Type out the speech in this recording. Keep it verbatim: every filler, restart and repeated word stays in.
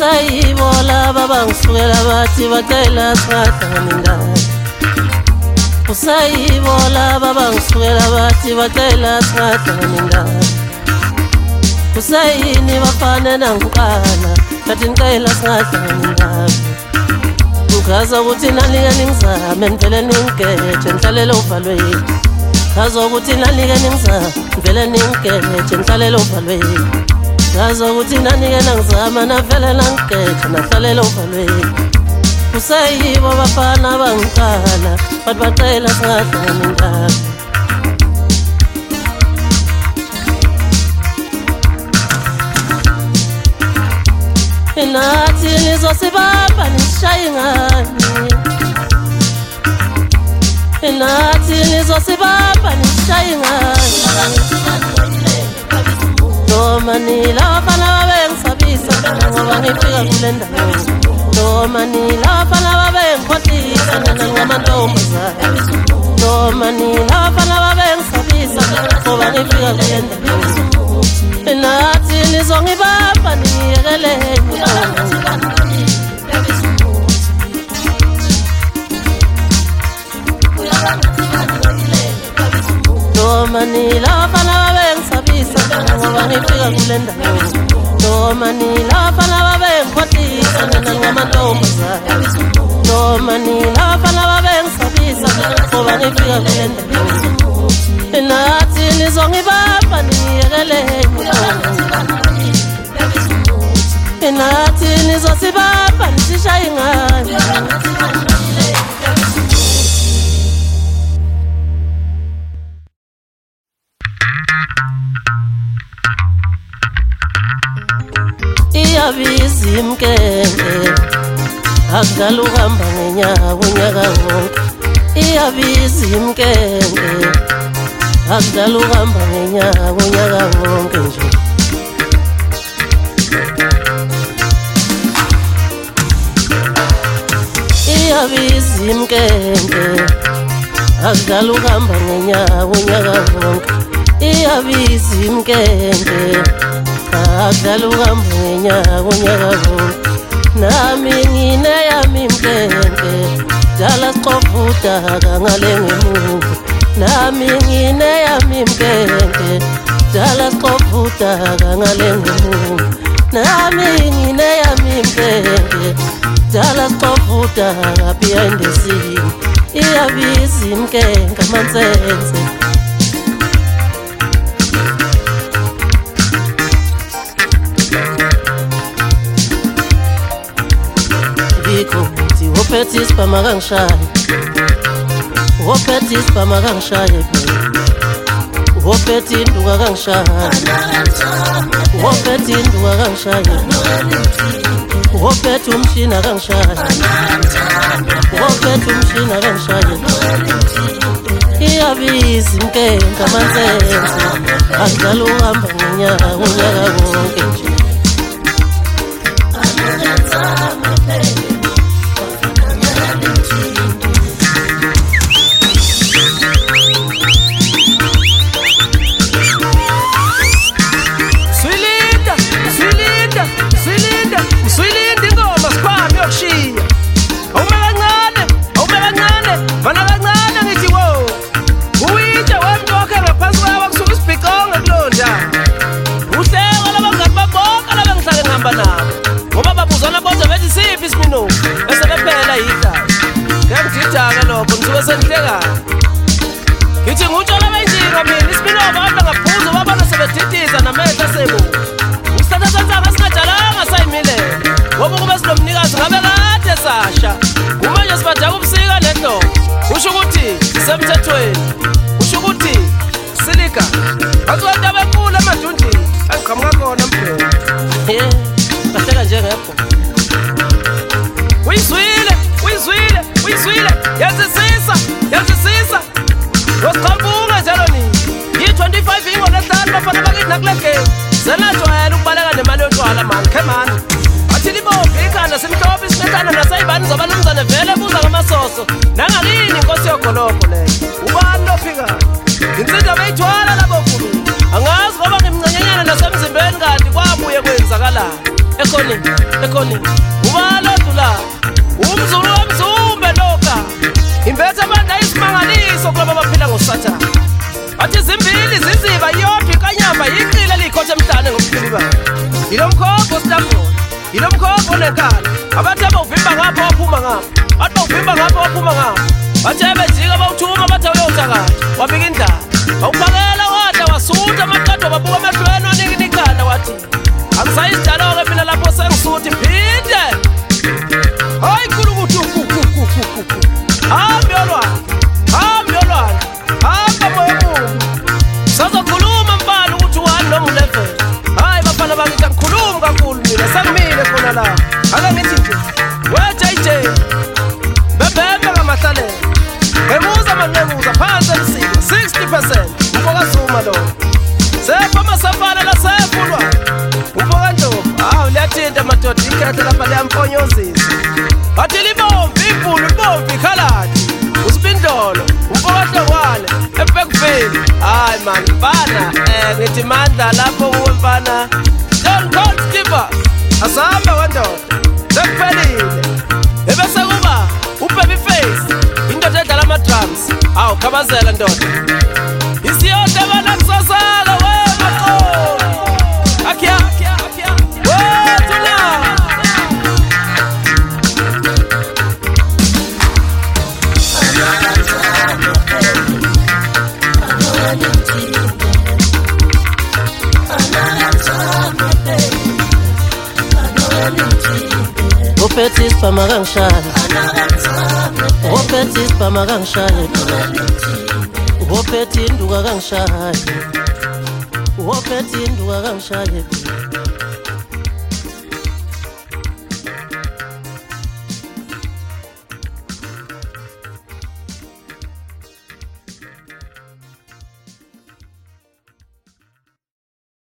Usayibola baba ngisukela bathi bacela sihlangane ndaba Usayibola baba ngisukela bathi bacela sihlangane ndaba Usayini bafana nangiqala bathi ngicela sihlangane ndaba Ngaza ukuthi nalike ningizame ngivele ningigeje ngihlalele uvalweni Ngaza ukuthi nalike ningizame ngivele ningigeje ngihlalele uvalweni Ngaza ukuthi nanike nangizama navele nangigeje nahlalele uvalweni Usayibo bafana bangiqala bathi bacela sihlangane ndaba Nathi nizosibamba nishaye ngani Nathi nizosibamba nishaye ngani Noma nila bafana babengisabisa ngoba ngifika kule ndawo Noma nila bafana babengikhohlisa mina ngamantombazane Noma nila bafana babengisabisa ngoba ngifika kule ndawo Nathi nizongibamba niyekelele Noma nila bafana babengisabisa ngoba ngifika kule ndawo Noma nila bafana babengikhohlisa mina ngamantombazane Noma nila bafana babengisabisa ngoba ngifika kule ndawo Nathi nizongibamba niyekelele Nathi nizosibamba nisishaye ngani Iyabiza imkenge akudala uhamba ngenyawo unyaka wonke Iyabiza imkenge akudala uhamba ngenyawo unyaka wonke nje Iyabiza imkenge akudala uhamba ngenyawo unyaka wonke Iyabiza imkenge akudala uhamba ngenyawo unyaka wonke Nami ngineyami imkenge dala sixofa udaka ngale ngemuva Nami ngineyami imkenge dala sixofa udaka ngale ngemuva Nami ngineyami imkenge dala sixofa udaka behind the scene Iyabiza imkenge amansense Ngikuthi wophethe isibhama kangishaye Wophethe isibhama kangishaye Wophethe induka kangishaye Wophethe induka kangishaye Wophethe umshina kangishaye Wophethe umshina kangishaye Iyabiza imkenge amansense akudala uhamba ngenyawo unyaka wonke nje Senhleka Ngithi ngutshela benjinga mina isibinoba abantu ngaphuza babona sebethithiza namehla sebo Usithatha senzaba singajalanga sayimilele ngoba kube sinomnikazi ngabe kade sasha Kumanje sibadaka ubusika lento usho ukuthi sisemthethweni usho ukuthi silika Akwenda benkulu amadundi aqhamuka khona mphela Eh bahleka nje ngepho Uyizwile uyizwile uyizwile yazisisa yazisisa Wesiqhamuka njalo ni yi twenty-five ingona hlanu bafana bakithi nakuleke senajwayela ukubaleka nemali yotshwala man khemani athi libophe ikhanda simhlophe isinethana nasayibani zoba nomzane vele buza ngamasoso nangakini inkosi yogolopho leyo ubani lophika insizwa beyithwala labo khulu angazi ngoba ngimncanyenyana nasemzimbeni kanti kwabuye kwenzakalani ekhoni ekhoni ubalodula umzulu wemzumbe lokha imbethe amanda isimangaliso kulabo baphila ngosathana athi zimbili ziziba yodwa ikanyamba yiqile likhothe emhlane ngomkhiliba yilomkhopho sitafona yilomkhopho nenkala abantu abawuvimba ngapha waphuma ngapha abantu bawuvimba ngapha waphuma ngapha bathe bejika bawuthuma bathi uyotshakala wabika indaba awuphakela wadla wasuthi amaqado babuka emehlweni wanika ikhanda wathi angisayidalo-ke mina lapho sengisuthi phinde hayi kulukuthi hambi yolwana hambi yolwana hamba moya mumbi sazokhuluma mbala ukuthi one noma eleven hayi bafana bakithi angikhulumi kakhulu mina sengimile khona la ake ngithi nje we-J J bebhembe ngamahlalela ngemuza manqemuza phansi emsika sixty percent umfokazuma lo sepha amasafana lasefulwa umfokandovu hawu liyathinta madoda ikhethe lapha liyamfonyozisa bathi libomvu ibhulu libomvu ikhaladi usibindlolo umfokahlokwane ebhekuveli hayi mani mfana um ngithi mandla lapho kuwe mfana John Colt Skipper asahambe wendoda sekuphelile ebese kuba ubabyface indoda edlala ama-drums awu khabazela ndoda isiyoda abana kusasala wemaqo akhiya wethula Ophethe isipama kangishaya Ophethe isipama kangishaya Ophethe induka kangishaya Ophethe induka kangishaya